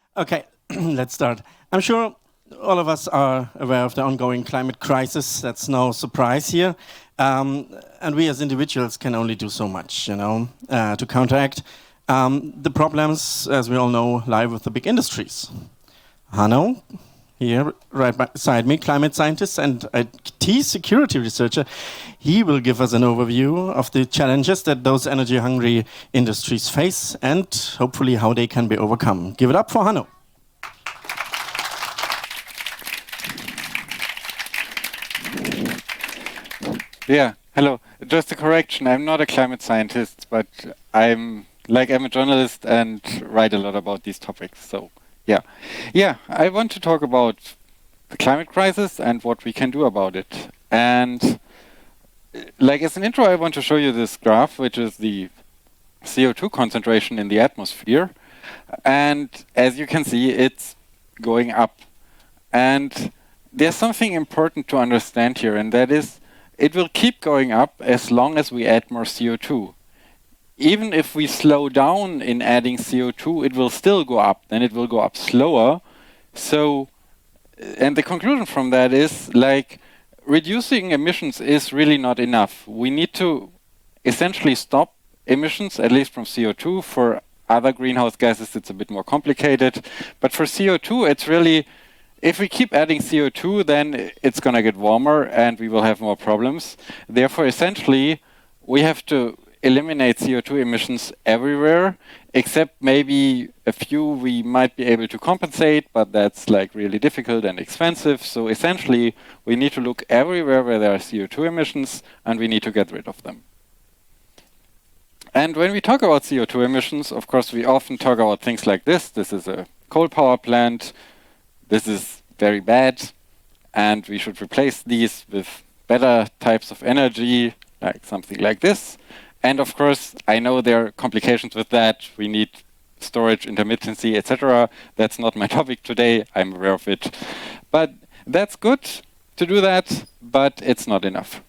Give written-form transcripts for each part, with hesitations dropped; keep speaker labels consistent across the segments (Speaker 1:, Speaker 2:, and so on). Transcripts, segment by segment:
Speaker 1: Okay, let's start. I'm sure all of us are aware of the ongoing climate crisis. That's no surprise here. And we as individuals can only do so much, to counteract. The problems, as we all know, lie with the big industries. Hanno, here right beside me, climate scientist and IT security researcher, he will give us an overview of the challenges that those energy-hungry industries face and hopefully how they can be overcome. Give it up for Hanno.
Speaker 2: Yeah, hello. Just a correction. I'm not a climate scientist, but I'm a journalist and write a lot about these topics. So, yeah. I want to talk about the climate crisis and what we can do about it. And as an intro, I want to show you this graph, which is the CO2 concentration in the atmosphere. And as you can see, it's going up. And there's something important to understand here, and that is it will keep going up as long as we add more CO2. Even if we slow down in adding CO2, it will still go up. Then it will go up slower. So, and the conclusion from that is reducing emissions is really not enough. We need to essentially stop emissions, at least from CO2. For other greenhouse gases, it's a bit more complicated. But for CO2, it's really, if we keep adding CO2, then it's going to get warmer and we will have more problems. Therefore, essentially, we have to eliminate CO2 emissions everywhere, except maybe a few we might be able to compensate, but that's really difficult and expensive. So essentially, we need to look everywhere where there are CO2 emissions and we need to get rid of them. And when we talk about CO2 emissions, of course, we often talk about things like this. This is a coal power plant. This is very bad, and we should replace these with better types of energy, like something like this. And of course, I know there are complications with that. We need storage, intermittency, etc. That's not my topic today. I'm aware of it. But that's good to do that, but it's not enough.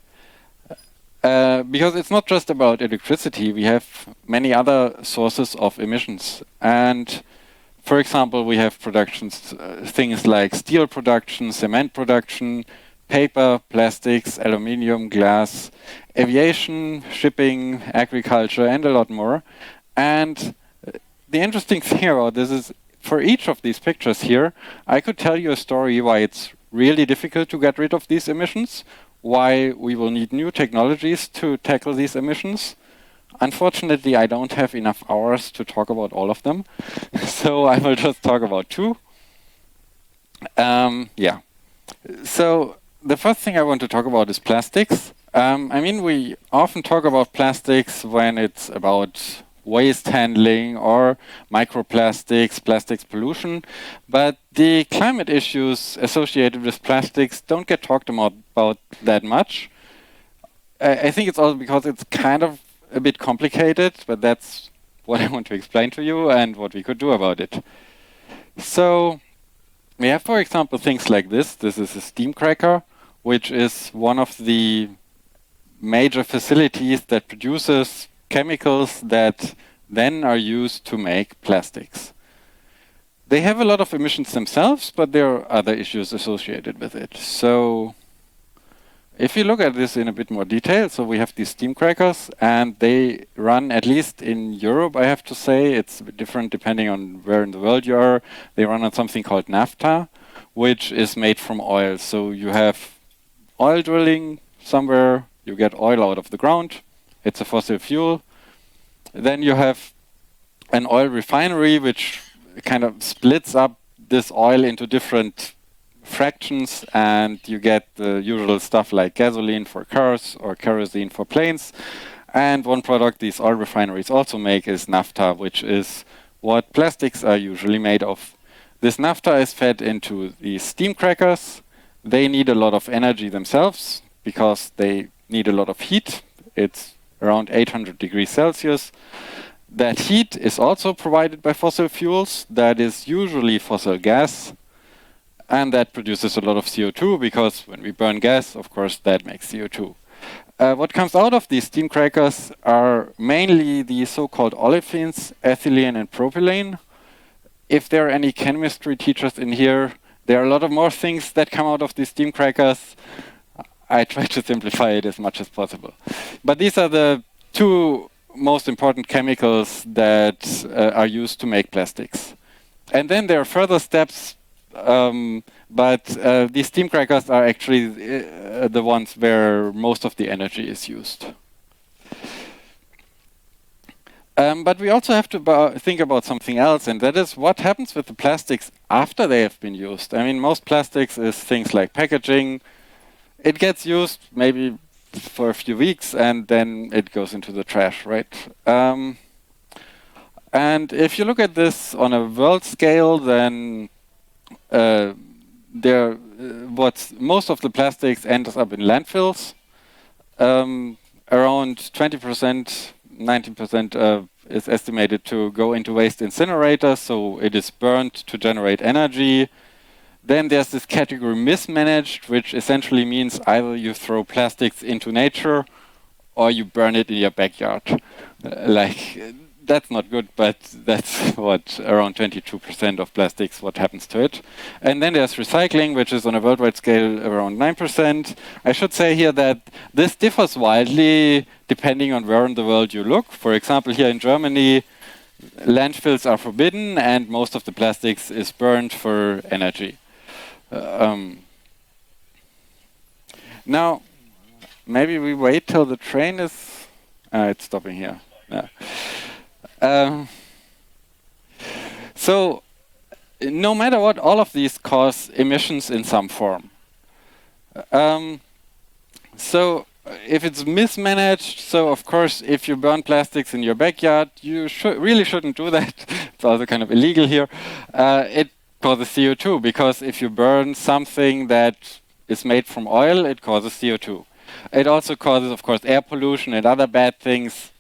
Speaker 2: Because it's not just about electricity. We have many other sources of emissions. And for example, we have productions, things like steel production, cement production, paper, plastics, aluminium, glass, aviation, shipping, agriculture, and a lot more. And the interesting thing about this is, for each of these pictures here, I could tell you a story why it's really difficult to get rid of these emissions, why we will need new technologies to tackle these emissions. Unfortunately, I don't have enough hours to talk about all of them, so I will just talk about two. So the first thing I want to talk about is plastics. We often talk about plastics when it's about waste handling or microplastics, plastics pollution, but the climate issues associated with plastics don't get talked about that much. I think it's also because it's kind of a bit complicated, but that's what I want to explain to you and what we could do about it. So we have, for example, things like this. This is a steam cracker, which is one of the major facilities that produces chemicals that then are used to make plastics. They have a lot of emissions themselves, but there are other issues associated with it. So if you look at this in a bit more detail, so we have these steam crackers, and they run, at least in Europe, I have to say, it's a bit different depending on where in the world you are. They run on something called naphtha, which is made from oil. So you have oil drilling somewhere, you get oil out of the ground, it's a fossil fuel. Then you have an oil refinery, which kind of splits up this oil into different fractions, and you get the usual stuff like gasoline for cars or kerosene for planes. And one product these oil refineries also make is naphtha, which is what plastics are usually made of. This naphtha is fed into these steam crackers. They need a lot of energy themselves because they need a lot of heat. It's around 800 degrees Celsius. That heat is also provided by fossil fuels. That is usually fossil gas. And that produces a lot of CO2 because when we burn gas, of course, that makes CO2. What comes out of these steam crackers are mainly the so-called olefins, ethylene and propylene. if there are any chemistry teachers in here, there are a lot of more things that come out of these steam crackers. I try to simplify it as much as possible. But these are the two most important chemicals that are used to make plastics. And then there are further steps, but these steam crackers are actually the ones where most of the energy is used. But we also have to think about something else, and that is what happens with the plastics after they have been used. I mean, most plastics is things like packaging. It gets used maybe for a few weeks and then it goes into the trash, right? And if you look at this on a world scale, then most of the plastics ends up in landfills. Around 20%, 19% is estimated to go into waste incinerators, so it is burned to generate energy. Then there's this category mismanaged, which essentially means either you throw plastics into nature or you burn it in your backyard. That's not good, but that's what around 22% of plastics, what happens to it. And then there's recycling, which is on a worldwide scale around 9%. I should say here that this differs widely depending on where in the world you look. For example, here in Germany, landfills are forbidden and most of the plastics is burned for energy. Now, maybe we wait till the train is... it's stopping here. So, no matter what, all of these cause emissions in some form. So, if it's mismanaged, so of course, if you burn plastics in your backyard, you really shouldn't do that. It's also kind of illegal here. It causes CO2, because if you burn something that is made from oil, it causes CO2. It also causes, of course, air pollution and other bad things.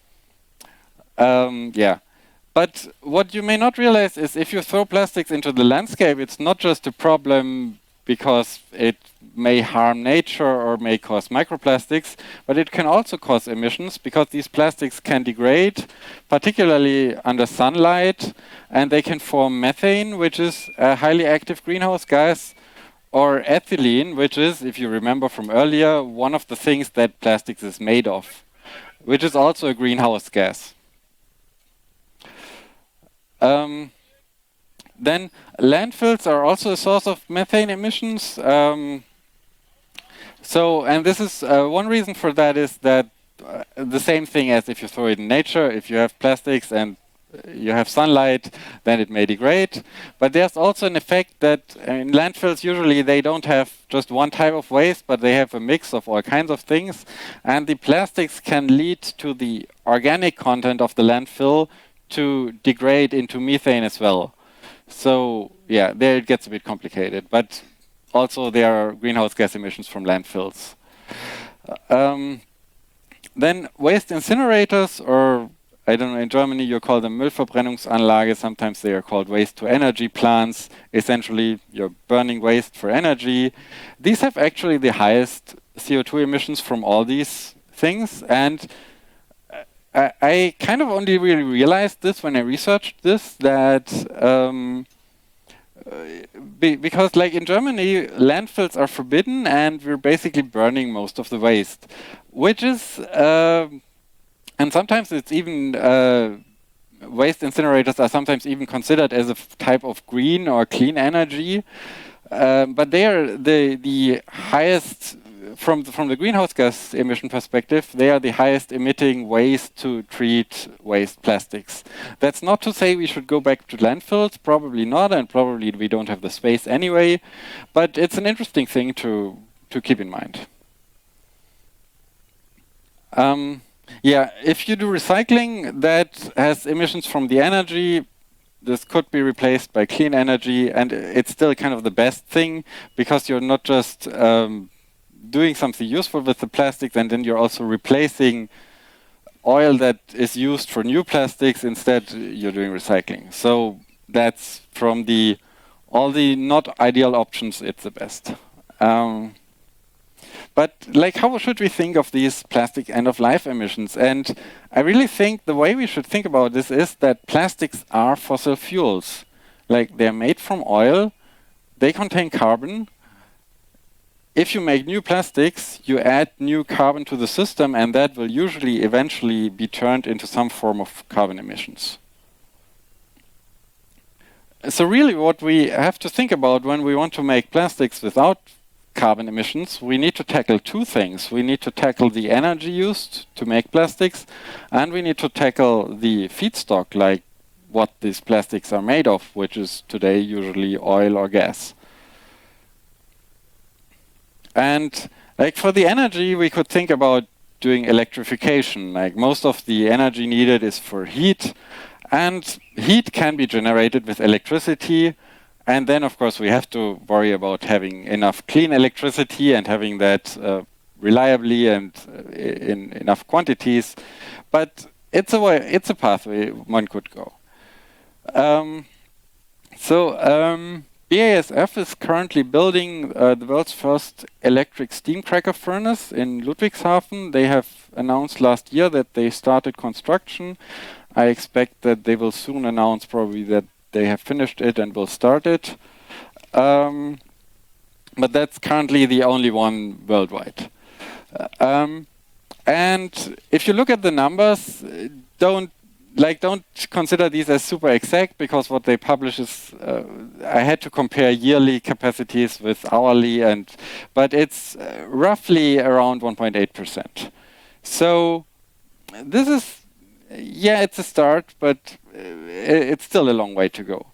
Speaker 2: But what you may not realize is if you throw plastics into the landscape, it's not just a problem because it may harm nature or may cause microplastics, but it can also cause emissions because these plastics can degrade, particularly under sunlight, and they can form methane, which is a highly active greenhouse gas, or ethylene, which is, if you remember from earlier, one of the things that plastics is made of, which is also a greenhouse gas. Then landfills are also a source of methane emissions. And this is one reason for that is that the same thing as if you throw it in nature, if you have plastics and you have sunlight, then it may degrade. But there's also an effect that in landfills usually they don't have just one type of waste, but they have a mix of all kinds of things. And the plastics can lead to the organic content of the landfill to degrade into methane as well. So yeah, there it gets a bit complicated, but also there are greenhouse gas emissions from landfills. Then waste incinerators, or I don't know, in Germany you call them Müllverbrennungsanlage, sometimes they are called waste-to-energy plants. Essentially, you're burning waste for energy. These have actually the highest CO2 emissions from all these things, and I kind of only really realized this when I researched this, that because like in Germany, landfills are forbidden and we're basically burning most of the waste, which is, and sometimes it's even, waste incinerators are sometimes even considered as a type of green or clean energy, but they are the highest, from the greenhouse gas emission perspective, they are the highest emitting ways to treat waste plastics. That's not to say we should go back to landfills, probably not, and probably we don't have the space anyway, but it's an interesting thing to keep in mind. If you do recycling that has emissions from the energy, this could be replaced by clean energy, and it's still kind of the best thing because you're not just doing something useful with the plastics, and then you're also replacing oil that is used for new plastics. Instead, you're doing recycling. So that's from all the not ideal options, it's the best. But like, how should we think of these plastic end-of-life emissions? And I really think the way we should think about this is that plastics are fossil fuels. Like, they're made from oil, they contain carbon. If you make new plastics, you add new carbon to the system, and that will usually eventually be turned into some form of carbon emissions. So really what we have to think about when we want to make plastics without carbon emissions, we need to tackle two things. We need to tackle the energy used to make plastics, and we need to tackle the feedstock, like what these plastics are made of, which is today usually oil or gas. And like for the energy, we could think about doing electrification. Like most of the energy needed is for heat, and heat can be generated with electricity. And then, of course, we have to worry about having enough clean electricity and having that reliably and in enough quantities. But it's a pathway one could go. BASF is currently building the world's first electric steam cracker furnace in Ludwigshafen. They have announced last year that they started construction. I expect that they will soon announce probably that they have finished it and will start it. But that's currently the only one worldwide. And if you look at the numbers, don't consider these as super exact, because what they publish is, I had to compare yearly capacities with hourly, but it's roughly around 1.8%. So this is, yeah, it's a start, but it's still a long way to go.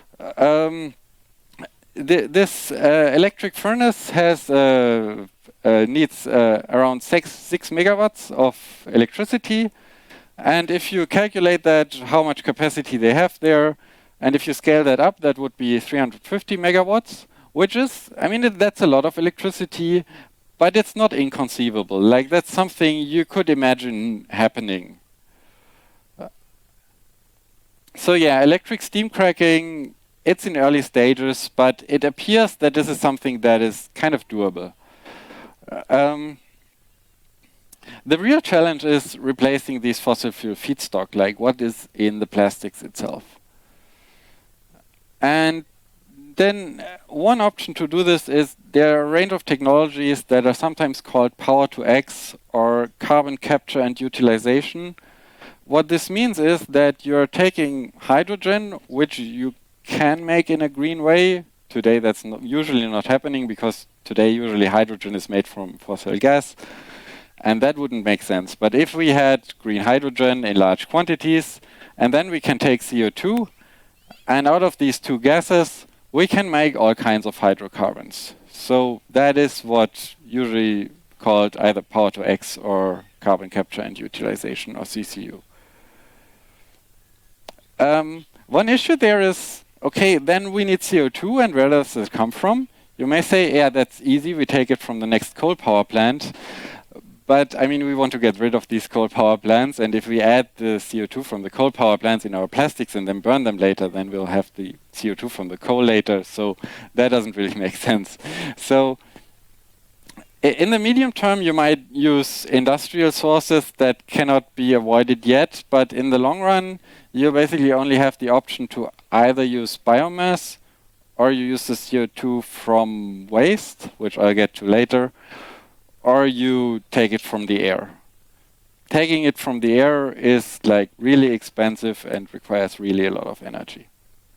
Speaker 2: This electric furnace has needs around 6 megawatts of electricity. And if you calculate that, how much capacity they have there, and if you scale that up, that would be 350 megawatts, which is, I mean, that's a lot of electricity, but it's not inconceivable. Like, that's something you could imagine happening. So yeah, electric steam cracking, it's in early stages, but it appears that this is something that is kind of doable. The real challenge is replacing these fossil fuel feedstock, like what is in the plastics itself. And then one option to do this is there are a range of technologies that are sometimes called Power-to-X or carbon capture and utilization. What this means is that you're taking hydrogen, which you can make in a green way. Today that's usually not happening, because today usually hydrogen is made from fossil gas. And that wouldn't make sense. But if we had green hydrogen in large quantities, and then we can take CO2, and out of these two gases, we can make all kinds of hydrocarbons. So that is what usually called either Power-to-X or carbon capture and utilization, or CCU. One issue there is, okay, then we need CO2, and where does it come from? You may say, yeah, that's easy, we take it from the next coal power plant. But I mean, we want to get rid of these coal power plants, and if we add the CO2 from the coal power plants in our plastics and then burn them later, then we'll have the CO2 from the coal later, so that doesn't really make sense. So in the medium term, you might use industrial sources that cannot be avoided yet, but in the long run, you basically only have the option to either use biomass, or you use the CO2 from waste, which I'll get to later, or you take it from the air. Taking it from the air is like really expensive and requires really a lot of energy.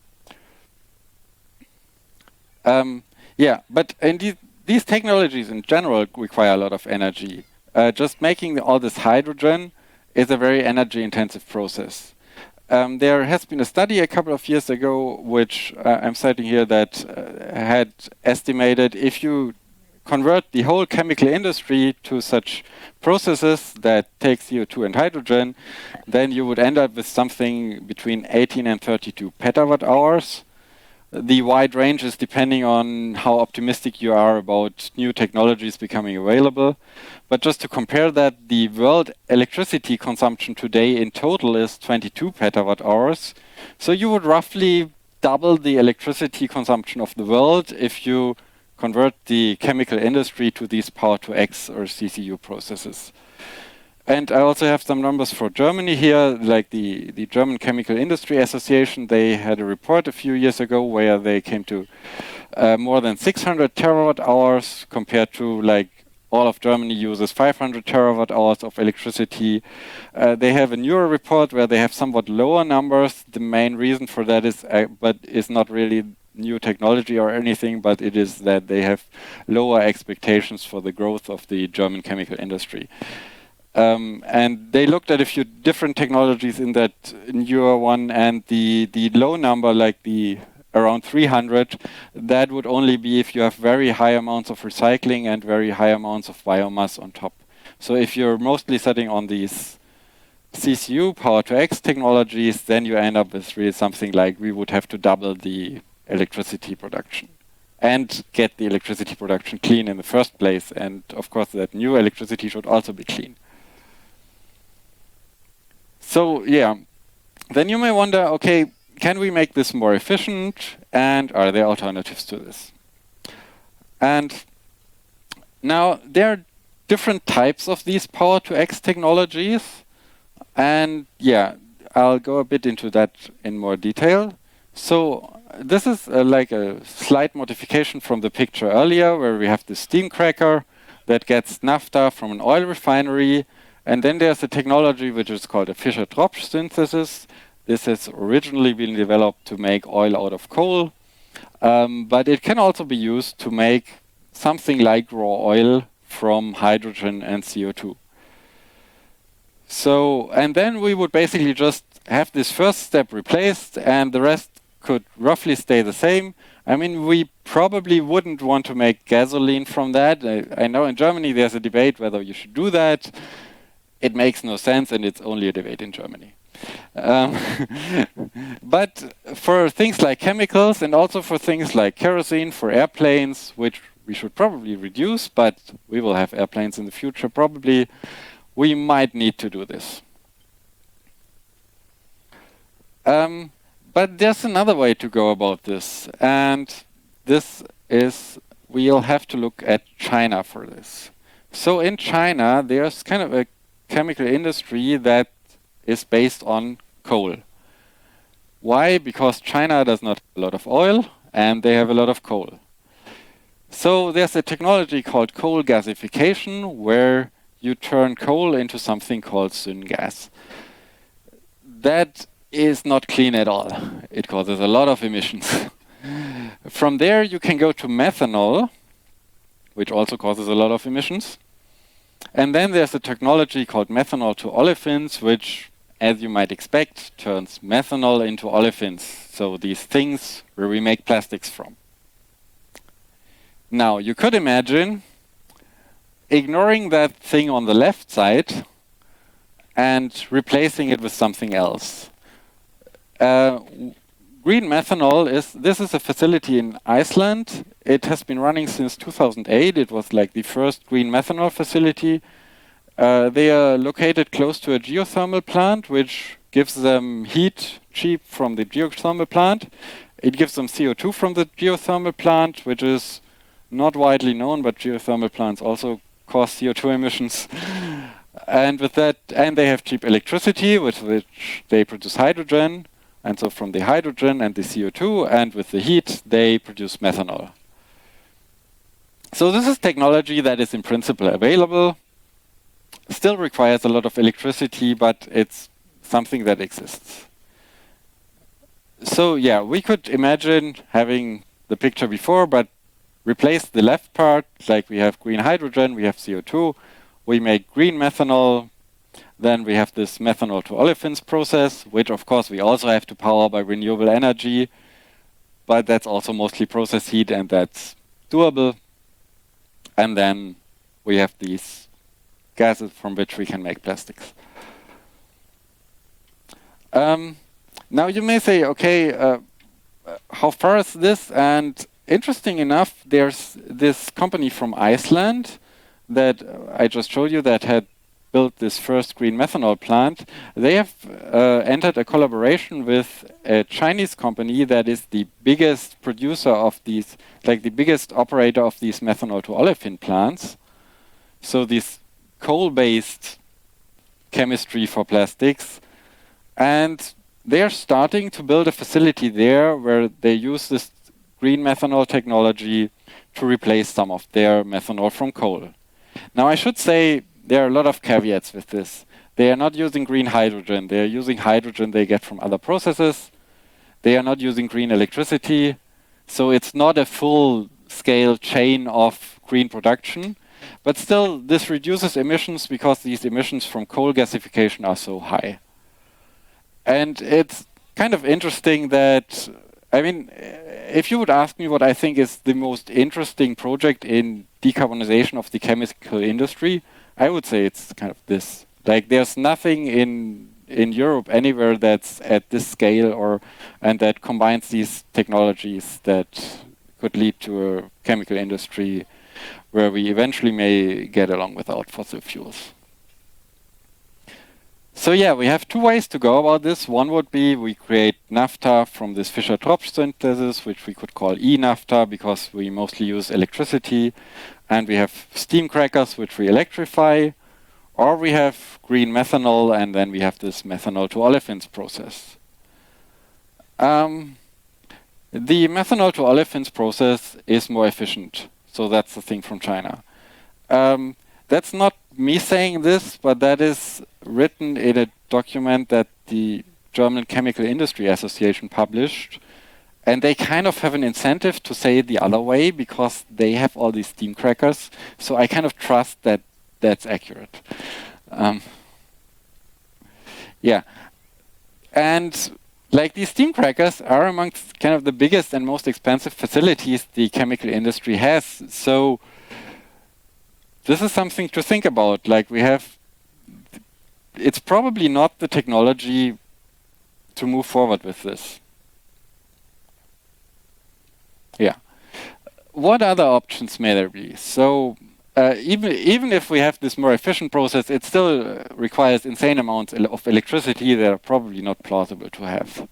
Speaker 2: Yeah, but these technologies in general require a lot of energy. Just making all this hydrogen is a very energy intensive process. There has been a study a couple of years ago, which I'm citing here, that had estimated if you convert the whole chemical industry to such processes that take CO2 and hydrogen, then you would end up with something between 18 and 32 petawatt hours. The wide range is depending on how optimistic you are about new technologies becoming available. But just to compare that, the world electricity consumption today in total is 22 petawatt hours. So you would roughly double the electricity consumption of the world if you convert the chemical industry to these Power-to-X or CCU processes. And I also have some numbers for Germany here, like the German Chemical Industry Association. They had a report a few years ago where they came to more than 600 terawatt hours compared to like all of Germany uses 500 terawatt hours of electricity. They have a newer report where they have somewhat lower numbers. The main reason for that is, but it's not really new technology or anything, but it is that they have lower expectations for the growth of the German chemical industry. And they looked at a few different technologies in that newer one, and the low number, like the around 300, that would only be if you have very high amounts of recycling and very high amounts of biomass on top. So if you're mostly setting on these CCU power to X technologies, then you end up with really something like we would have to double the electricity production and get the electricity production clean in the first place. And of course, that new electricity should also be clean. So yeah, then you may wonder, okay, can we make this more efficient, and are there alternatives to this? And now there are different types of these power to X technologies, and yeah, I'll go a bit into that in more detail. So this is like a slight modification from the picture earlier, where we have the steam cracker that gets naphtha from an oil refinery, and then there's a technology which is called a Fischer-Tropsch synthesis. This has originally been developed to make oil out of coal, but it can also be used to make something like raw oil from hydrogen and CO2. So, and then we would basically just have this first step replaced, and the rest could roughly stay the same. I mean, we probably wouldn't want to make gasoline from that. I know in Germany there's a debate whether you should do that. It makes no sense, and it's only a debate in Germany. But for things like chemicals and also for things like kerosene for airplanes, which we should probably reduce, but we will have airplanes in the future probably, we might need to do this. But there's another way to go about this, and this is we'll have to look at China for this. So in China, there's kind of a chemical industry that is based on coal. Why? Because China does not have a lot of oil and they have a lot of coal. So there's a technology called coal gasification where you turn coal into something called syngas. That is not clean at all. It causes a lot of emissions. From there you can go to methanol, which also causes a lot of emissions. And then there's a technology called methanol to olefins, which, as you might expect, turns methanol into olefins. So these things where we make plastics from. Now, you could imagine ignoring that thing on the left side and replacing it with something else. Green methanol this is a facility in Iceland. It has been running since 2008. It was like the first green methanol facility. They are located close to a geothermal plant, which gives them heat cheap from the geothermal plant. It gives them CO2 from the geothermal plant, which is not widely known, but geothermal plants also cause CO2 emissions. And with that, and they have cheap electricity, with which they produce hydrogen. And so from the hydrogen and the CO2 and with the heat, they produce methanol. So this is technology that is in principle available. Still requires a lot of electricity, but it's something that exists. So yeah, we could imagine having the picture before, but replace the left part, like we have green hydrogen, we have CO2, we make green methanol. Then we have this methanol to olefins process, which of course we also have to power by renewable energy, but that's also mostly process heat and that's doable. And then we have these gases from which we can make plastics. Now you may say, okay, how far is this? And interesting enough, there's this company from Iceland that I just showed you that had built this first green methanol plant. They have entered a collaboration with a Chinese company that is the biggest producer of these, like the biggest operator of these methanol to olefin plants. So these coal-based chemistry for plastics. And they are starting to build a facility there where they use this green methanol technology to replace some of their methanol from coal. Now, I should say there are a lot of caveats with this. They are not using green hydrogen. They are using hydrogen they get from other processes. They are not using green electricity. So it's not a full-scale chain of green production. But still, this reduces emissions because these emissions from coal gasification are so high. And it's kind of interesting that, I mean, if you would ask me what I think is the most interesting project in decarbonization of the chemical industry, I would say it's kind of this. Like, there's nothing in Europe anywhere that's at this scale and that combines these technologies that could lead to a chemical industry where we eventually may get along without fossil fuels. So yeah, we have two ways to go about this. One would be we create naphtha from this Fischer-Tropsch synthesis, which we could call e-naphtha because we mostly use electricity. And we have steam crackers, which we electrify. Or we have green methanol, and then we have this methanol to olefins process. The methanol to olefins process is more efficient. So that's the thing from China. That's not me saying this, but that is written in a document that the German Chemical Industry Association published. And they kind of have an incentive to say it the other way because they have all these steam crackers. So I kind of trust that that's accurate. Yeah. And like these steam crackers are amongst kind of the biggest and most expensive facilities the chemical industry has. So this is something to think about. Like it's probably not the technology to move forward with this. Yeah. What other options may there be? So even if we have this more efficient process, it still requires insane amounts of electricity that are probably not plausible to have.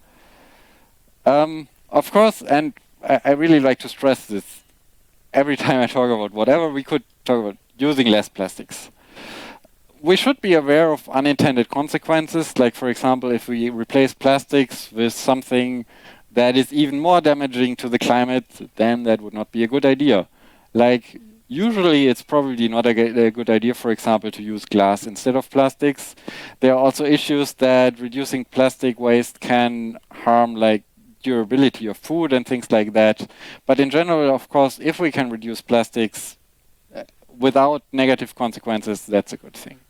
Speaker 2: Of course, and I really like to stress this every time I talk about whatever, we could talk about using less plastics. We should be aware of unintended consequences, like for example, if we replace plastics with something that is even more damaging to the climate, then that would not be a good idea. Like, usually it's probably not a good idea, for example, to use glass instead of plastics. There are also issues that reducing plastic waste can harm like durability of food and things like that. But in general, of course, if we can reduce plastics without negative consequences, that's a good thing.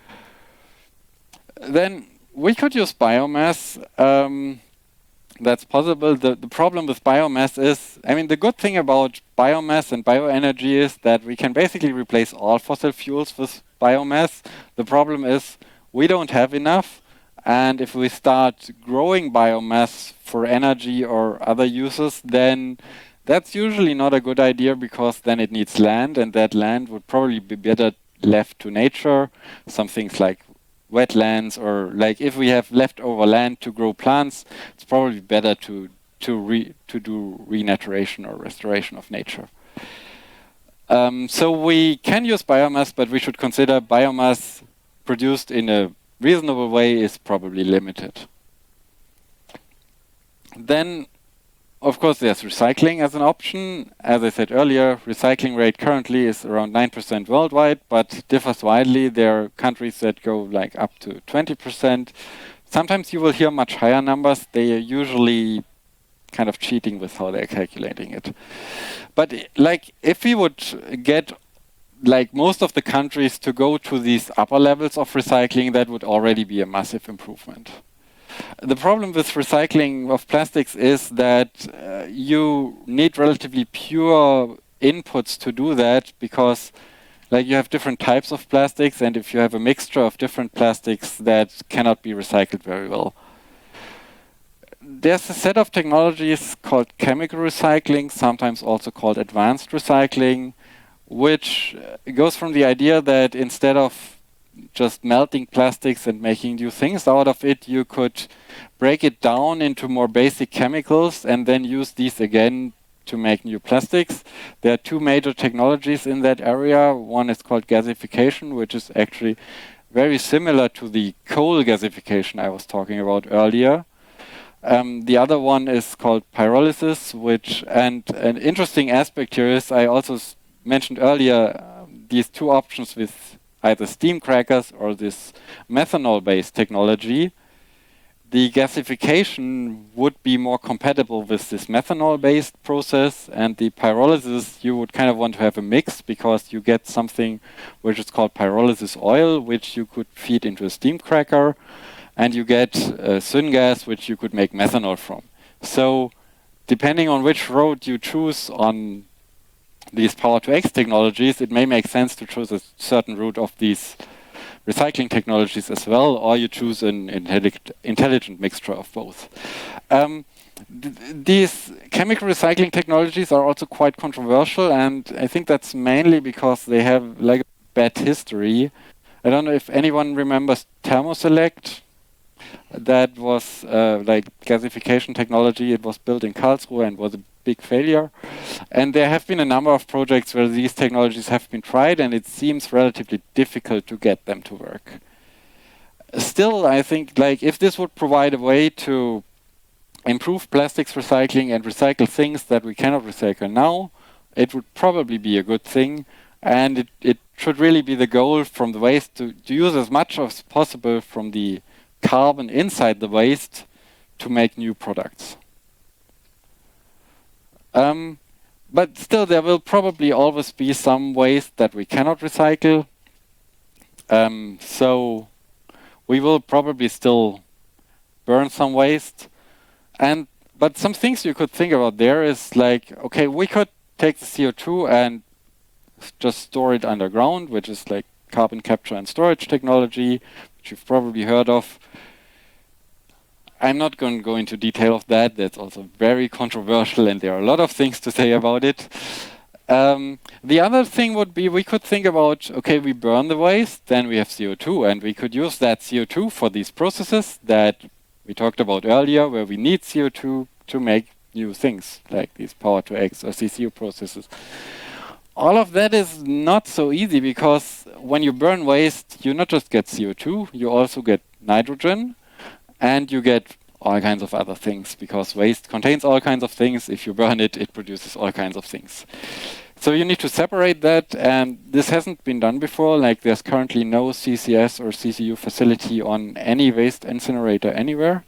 Speaker 2: Then we could use biomass. That's possible. The problem with biomass is, I mean, the good thing about biomass and bioenergy is that we can basically replace all fossil fuels with biomass. The problem is we don't have enough. And if we start growing biomass for energy or other uses, then that's usually not a good idea because then it needs land, and that land would probably be better left to nature. Some things like wetlands, or like if we have leftover land to grow plants, it's probably better to do renaturation or restoration of nature. So we can use biomass, but we should consider biomass produced in a reasonable way is probably limited. Then, of course, there's recycling as an option. As I said earlier, recycling rate currently is around 9% worldwide, but differs widely. There are countries that go like up to 20%. Sometimes you will hear much higher numbers. They are usually kind of cheating with how they're calculating it. But like if we would get like most of the countries to go to these upper levels of recycling, that would already be a massive improvement. The problem with recycling of plastics is that you need relatively pure inputs to do that, because like you have different types of plastics, and if you have a mixture of different plastics, that cannot be recycled very well. There's a set of technologies called chemical recycling, sometimes also called advanced recycling, which goes from the idea that instead of just melting plastics and making new things out of it, you could break it down into more basic chemicals and then use these again to make new plastics. There are two major technologies in that area. One is called gasification, which is actually very similar to the coal gasification I was talking about earlier. The other one is called pyrolysis, and an interesting aspect here is I also mentioned earlier these two options with either steam crackers or this methanol-based technology. The gasification would be more compatible with this methanol-based process, and the pyrolysis, you would kind of want to have a mix because you get something which is called pyrolysis oil, which you could feed into a steam cracker, and you get syngas, which you could make methanol from. So depending on which road you choose on these Power-to-X technologies, it may make sense to choose a certain route of these recycling technologies as well, or you choose an intelligent mixture of both. These chemical recycling technologies are also quite controversial, and I think that's mainly because they have like a bad history. I don't know if anyone remembers Thermoselect. That was like gasification technology. It was built in Karlsruhe and was a big failure. And there have been a number of projects where these technologies have been tried, and it seems relatively difficult to get them to work. Still, I think like if this would provide a way to improve plastics recycling and recycle things that we cannot recycle now, it would probably be a good thing. And it should really be the goal from the waste to use as much as possible from the carbon inside the waste to make new products. But still, there will probably always be some waste that we cannot recycle. So we will probably still burn some waste. But some things you could think about there is like, okay, we could take the CO2 and just store it underground, which is like carbon capture and storage technology, which you've probably heard of. I'm not going to go into detail of that. That's also very controversial, and there are a lot of things to say about it. The other thing would be we could think about, okay, we burn the waste, then we have CO2, and we could use that CO2 for these processes that we talked about earlier, where we need CO2 to make new things, like these Power-to-X or CCU processes. All of that is not so easy, because when you burn waste, you not just get CO2, you also get nitrogen, and you get all kinds of other things, because waste contains all kinds of things. If you burn it, it produces all kinds of things. So you need to separate that, and this hasn't been done before. Like there's currently no CCS or CCU facility on any waste incinerator anywhere.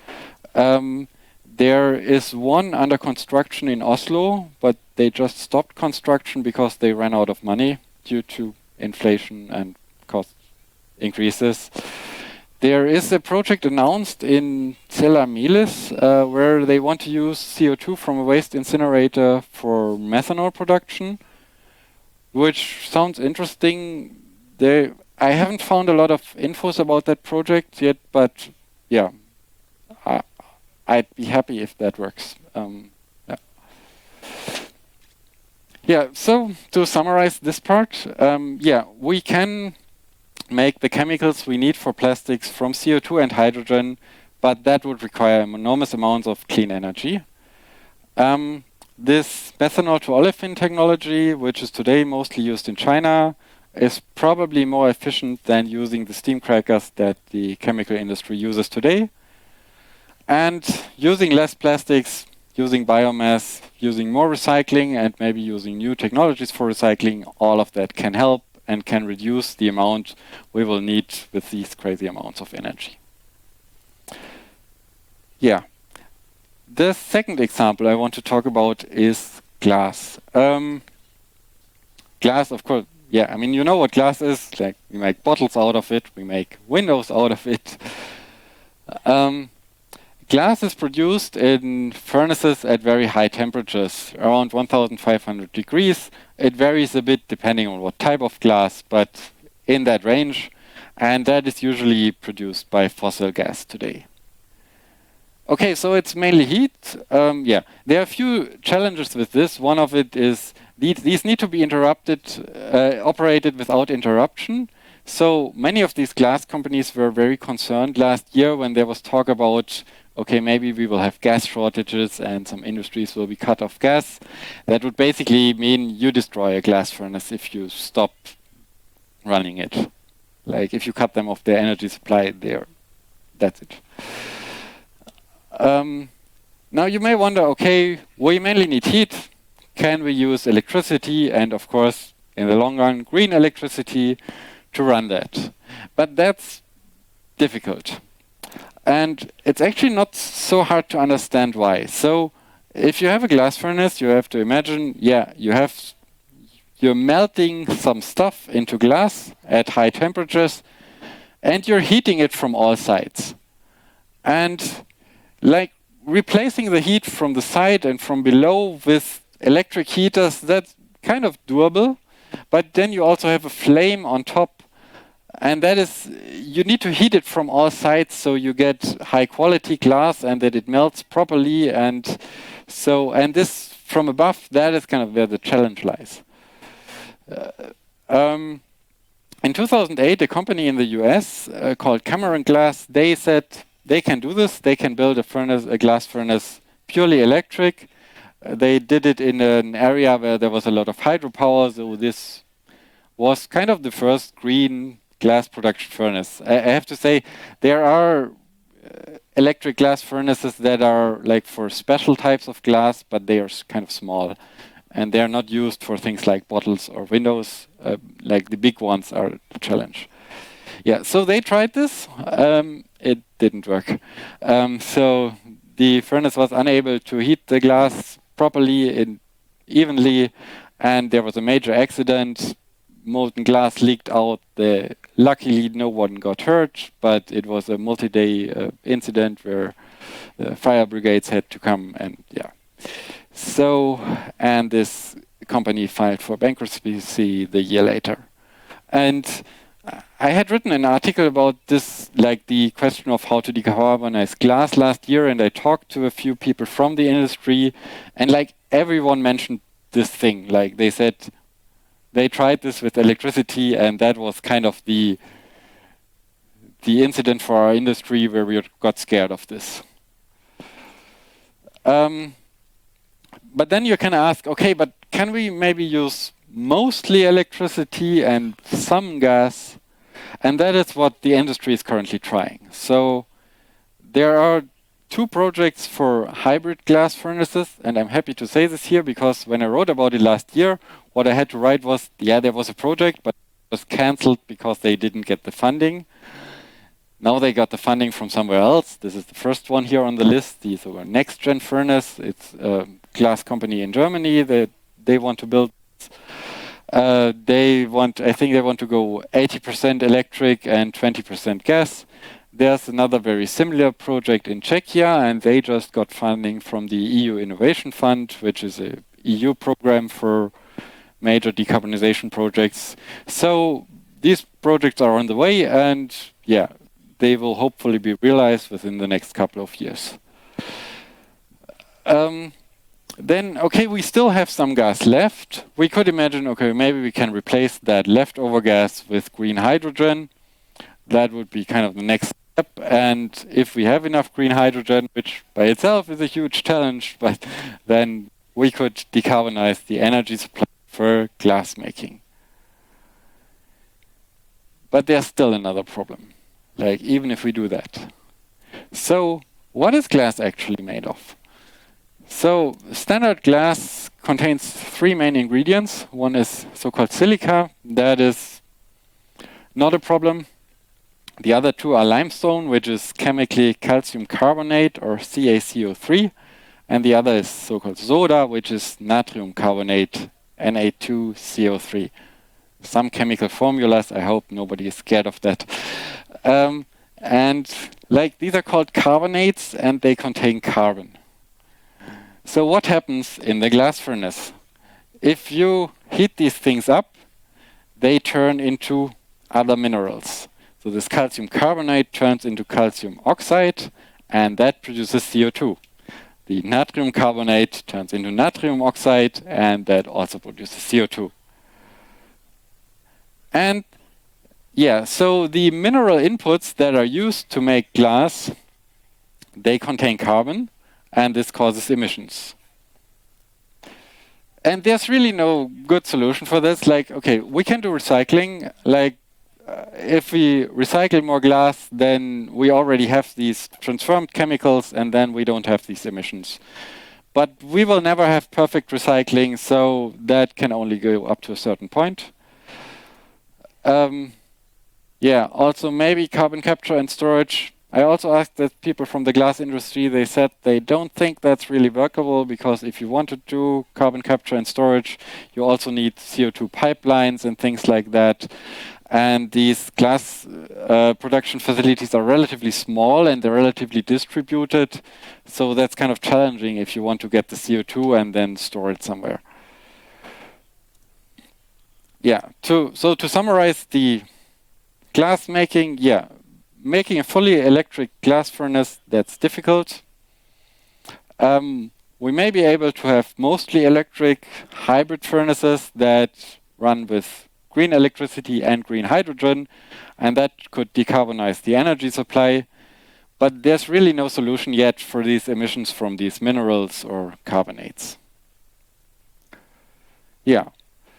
Speaker 2: There is one under construction in Oslo, but they just stopped construction because they ran out of money due to inflation and cost increases. There is a project announced in Zella-Milis where they want to use CO2 from a waste incinerator for methanol production, which sounds interesting. I haven't found a lot of infos about that project yet, but yeah, I'd be happy if that works. Yeah, so to summarize this part, yeah, we can make the chemicals we need for plastics from CO2 and hydrogen, but that would require enormous amounts of clean energy. This methanol to olefin technology, which is today mostly used in China, is probably more efficient than using the steam crackers that the chemical industry uses today. And using less plastics, using biomass, using more recycling, and maybe using new technologies for recycling, all of that can help and can reduce the amount we will need with these crazy amounts of energy. Yeah. The second example I want to talk about is glass. Glass, of course, yeah, I mean, you know what glass is. Like, we make bottles out of it, we make windows out of it. Glass is produced in furnaces at very high temperatures, around 1,500 degrees. It varies a bit depending on what type of glass, but in that range. And that is usually produced by fossil gas today. Okay, so it's mainly heat. Yeah, there are a few challenges with this. One of it is these need to be operated without interruption. So many of these glass companies were very concerned last year when there was talk about, okay, maybe we will have gas shortages and some industries will be cut off gas. That would basically mean you destroy a glass furnace if you stop running it. Like if you cut them off their energy supply, that's it. Now you may wonder, okay, we mainly need heat. Can we use electricity and, of course, in the long run, green electricity to run that? But that's difficult. And it's actually not so hard to understand why. So if you have a glass furnace, you have to imagine, you're melting some stuff into glass at high temperatures, and you're heating it from all sides. And like replacing the heat from the side and from below with electric heaters, that's kind of doable. But then you also have a flame on top, and that is, you need to heat it from all sides so you get high quality glass and that it melts properly. And this from above, that is kind of where the challenge lies. In 2008, a company in the US called Cameron Glass, they said they can do this. They can build a glass furnace purely electric. They did it in an area where there was a lot of hydropower, so this was kind of the first green glass production furnace. I have to say, there are electric glass furnaces that are like for special types of glass, but they are kind of small. And they're not used for things like bottles or windows. Like the big ones are the challenge. Yeah, so they tried this. It didn't work. So the furnace was unable to heat the glass properly and evenly, and there was a major accident. Molten glass leaked out. Luckily, no one got hurt, but it was a multi-day incident where the fire brigades had to come and So, and this company filed for bankruptcy the year later. And I had written an article about this, like the question of how to decarbonize glass last year, and I talked to a few people from the industry, and like everyone mentioned this thing. Like they said they tried this with electricity, and that was kind of the incident for our industry where we got scared of this. But then you can ask, okay, but can we maybe use mostly electricity and some gas? And that is what the industry is currently trying. So there are 2 projects for hybrid glass furnaces, and I'm happy to say this here because when I wrote about it last year, what I had to write was, there was a project, but it was cancelled because they didn't get the funding. Now they got the funding from somewhere else. This is the first one here on the list. These are Next Gen Furnace. It's a glass company in Germany that they want to build. I think they want to go 80% electric and 20% gas. There's another very similar project in Czechia, and they just got funding from the EU Innovation Fund, which is a EU program for major decarbonization projects. So these projects are on the way, and they will hopefully be realized within the next couple of years. Then, we still have some gas left. We could imagine, maybe we can replace that leftover gas with green hydrogen. That would be kind of the next step. And if we have enough green hydrogen, which by itself is a huge challenge, but then we could decarbonize the energy supply for glass making. But there's still another problem. Like, even if we do that. So, what is glass actually made of? So, standard glass contains 3 main ingredients. One is so-called silica. That is not a problem. The other 2 are limestone, which is chemically calcium carbonate, or CaCO3. And the other is so-called soda, which is natrium carbonate, Na2CO3. Some chemical formulas. I hope nobody is scared of that. And these are called carbonates, and they contain carbon. So what happens in the glass furnace? If you heat these things up, they turn into other minerals. So this calcium carbonate turns into calcium oxide, and that produces CO2. The natrium carbonate turns into natrium oxide, and that also produces CO2. And so the mineral inputs that are used to make glass, they contain carbon, and this causes emissions. And there's really no good solution for this. We can do recycling. if we recycle more glass, then we already have these transformed chemicals, and then we don't have these emissions. But we will never have perfect recycling, so that can only go up to a certain point. Yeah, also maybe carbon capture and storage. I also asked that people from the glass industry, they said they don't think that's really workable, because if you want to do carbon capture and storage, you also need CO2 pipelines and things like that. And these glass production facilities are relatively small and they're relatively distributed. So that's kind of challenging if you want to get the CO2 and then store it somewhere. Yeah, so to summarize the glass making, making a fully electric glass furnace, that's difficult. We may be able to have mostly electric hybrid furnaces that run with green electricity and green hydrogen, and that could decarbonize the energy supply. But there's really no solution yet for these emissions from these minerals or carbonates. Yeah.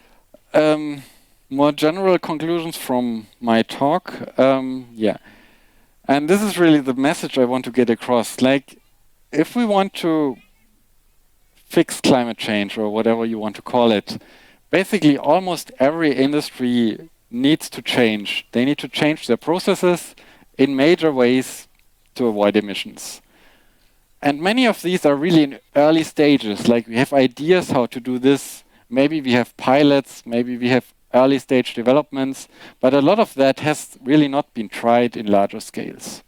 Speaker 2: More general conclusions from my talk. Yeah. And this is really the message I want to get across. Like, if we want to fix climate change, or whatever you want to call it, basically almost every industry needs to change. They need to change their processes in major ways to avoid emissions. And many of these are really in early stages. Like, we have ideas how to do this. Maybe we have pilots, maybe we have early stage developments, but a lot of that has really not been tried in larger scales.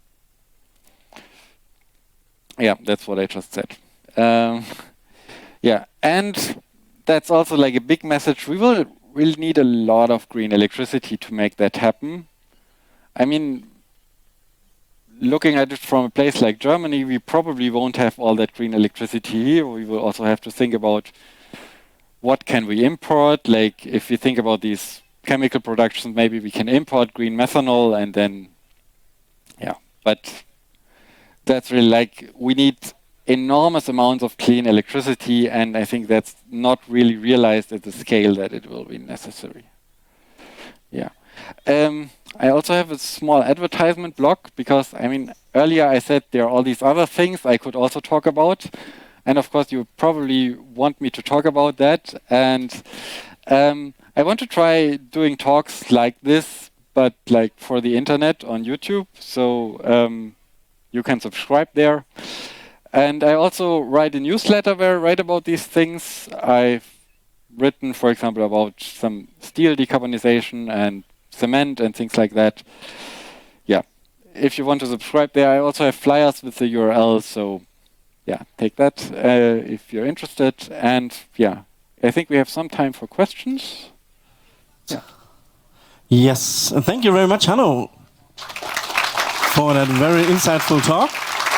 Speaker 2: Yeah, that's what I just said. Yeah, and that's also like a big message. We will really need a lot of green electricity to make that happen. I mean, looking at it from a place like Germany, we probably won't have all that green electricity here. We will also have to think about what can we import. Like, if you think about these chemical productions, maybe we can import green methanol, and then, yeah. But that's really like, we need enormous amounts of clean electricity, and I think that's not really realized at the scale that it will be necessary. Yeah. I also have a small advertisement block, because, I mean, earlier I said there are all these other things I could also talk about. And of course, you probably want me to talk about that. And I want to try doing talks like this, but like for the internet on YouTube. So you can subscribe there. And I also write a newsletter where I write about these things. I've written, for example, about some steel decarbonization and cement and things like that. Yeah, if you want to subscribe there, I also have flyers with the URL. So yeah, take that if you're interested. And yeah, I think we have some time for questions. Yeah.
Speaker 1: Yes, and thank you very much, Hanno, for that very insightful talk.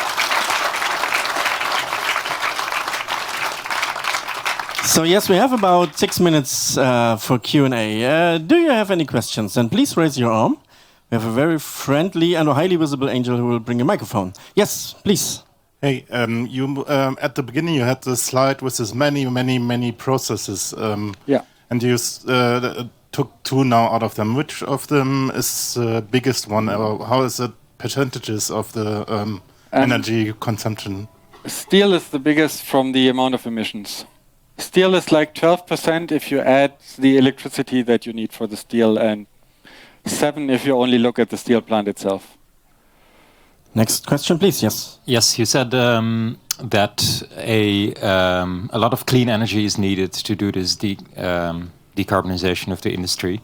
Speaker 1: So yes, we have about 6 minutes for Q&A. Do you have any questions? And please raise your arm. We have a very friendly and a highly visible angel who will bring a microphone. Yes, please.
Speaker 3: Hey, you at the beginning you had this slide with this many processes.
Speaker 2: Yeah.
Speaker 3: And you took two now out of them. Which of them is the biggest one? Or how is the percentages of the energy consumption?
Speaker 2: Steel is the biggest from the amount of emissions. Steel is like 12% if you add the electricity that you need for the steel, and 7% if you only look at the steel plant itself.
Speaker 1: Next question, please. Yes.
Speaker 4: Yes, you said that a lot of clean energy is needed to do this decarbonization of the industry.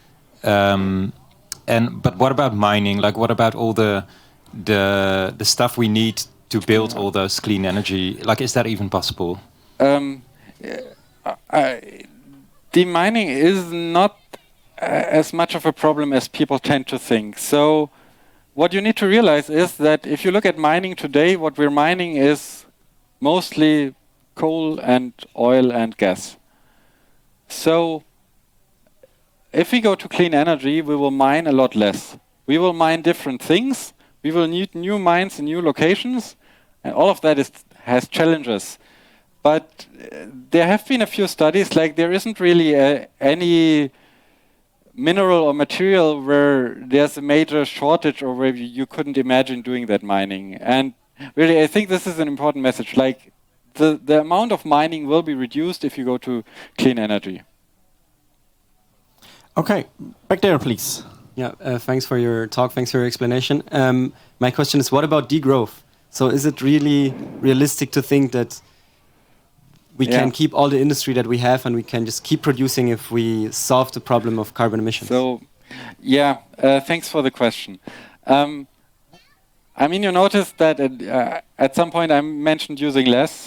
Speaker 4: But what about mining? Like, what about all the stuff we need to build all those clean energy? Like, is that even possible?
Speaker 2: Demining is not as much of a problem as people tend to think. So what you need to realize is that if you look at mining today, what we're mining is mostly coal and oil and gas. So if we go to clean energy, we will mine a lot less. We will mine different things. We will need new mines in new locations. And all of that has challenges. But there have been a few studies, like there isn't really any mineral or material where there's a major shortage or where you couldn't imagine doing that mining. And really, I think this is an important message. Like, the amount of mining will be reduced if you go to clean energy.
Speaker 1: Okay, back there, please.
Speaker 5: Yeah, thanks for your talk. Thanks for your explanation. My question is, what about degrowth? So is it really realistic to think that we can keep all the industry that we have and we can just keep producing if we solve the problem of carbon emissions?
Speaker 2: So, yeah, thanks for the question. I mean, you noticed that at some point I mentioned using less.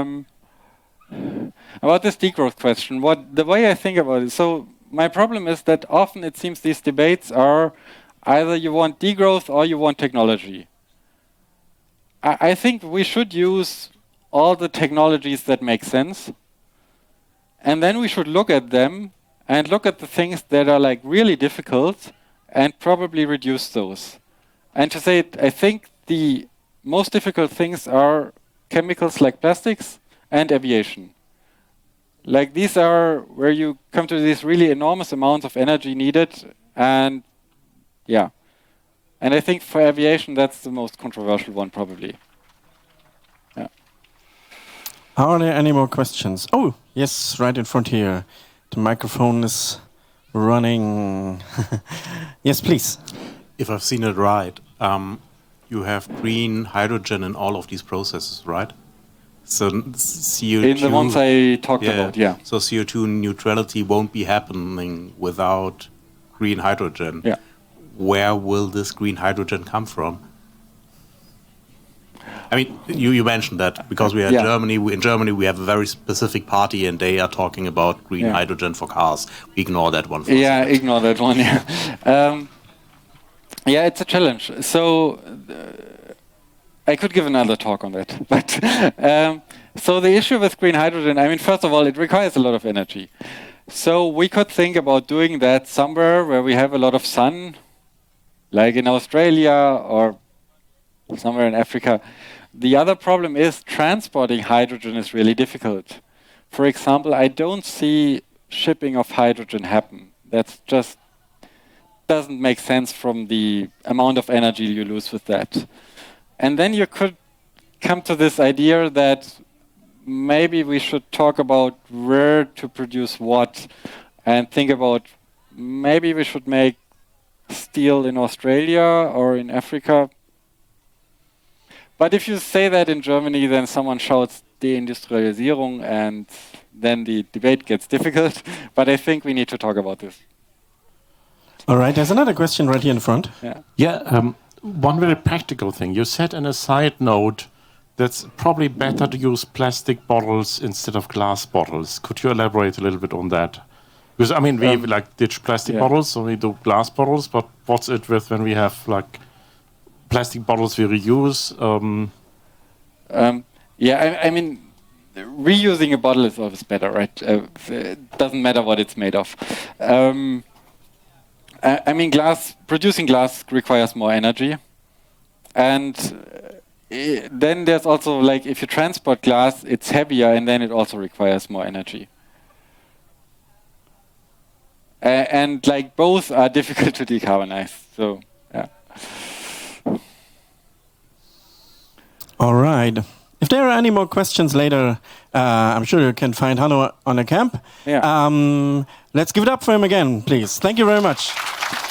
Speaker 2: About this degrowth question, the way I think about it, so my problem is that often it seems these debates are either you want degrowth or you want technology. I think we should use all the technologies that make sense, and then we should look at them and look at the things that are like really difficult and probably reduce those. And to say it, I think the most difficult things are chemicals like plastics and aviation. Like, these are where you come to these really enormous amounts of energy needed, and yeah. And I think for aviation, that's the most controversial one, probably. Yeah.
Speaker 1: Are there any more questions? Oh, yes, right in front here. The microphone is running. Yes, please.
Speaker 6: If I've seen it right, you have green hydrogen in all of these processes, right? So CO2...
Speaker 2: In the ones I talked about, yeah.
Speaker 6: So CO2 neutrality won't be happening without green hydrogen.
Speaker 2: Yeah.
Speaker 6: Where will this green hydrogen come from? I mean, you mentioned that because we are Germany. In Germany, we have a very specific party, and they are talking about green hydrogen for cars. We ignore that one.
Speaker 2: Ignore that one. Yeah, it's a challenge. So I could give another talk on that. But so the issue with green hydrogen, I mean, first of all, it requires a lot of energy. So we could think about doing that somewhere where we have a lot of sun, like in Australia or somewhere in Africa. The other problem is transporting hydrogen is really difficult. For example, I don't see shipping of hydrogen happen. That's just doesn't make sense from the amount of energy you lose with that. And then you could come to this idea that maybe we should talk about where to produce what and think about maybe we should make steel in Australia or in Africa. But if you say that in Germany, then someone shouts Deindustrialisierung, and then the debate gets difficult. But I think we need to talk about this.
Speaker 1: All right, there's another question right here in front.
Speaker 7: One very practical thing. You said in a side note that's probably better to use plastic bottles instead of glass bottles. Could you elaborate a little bit on that? Because, I mean, we like ditch plastic bottles, so we do glass bottles, but what's it with when we have like plastic bottles we reuse?
Speaker 2: I mean, reusing a bottle is always better, right? It doesn't matter what it's made of. I mean, producing glass requires more energy. And then there's also, like, if you transport glass, it's heavier, and then it also requires more energy. And, like, both are difficult to decarbonize, so, yeah.
Speaker 1: All right. If there are any more questions later, I'm sure you can find Hanno on the camp.
Speaker 2: Yeah.
Speaker 1: Let's give it up for him again, please. Thank you very much.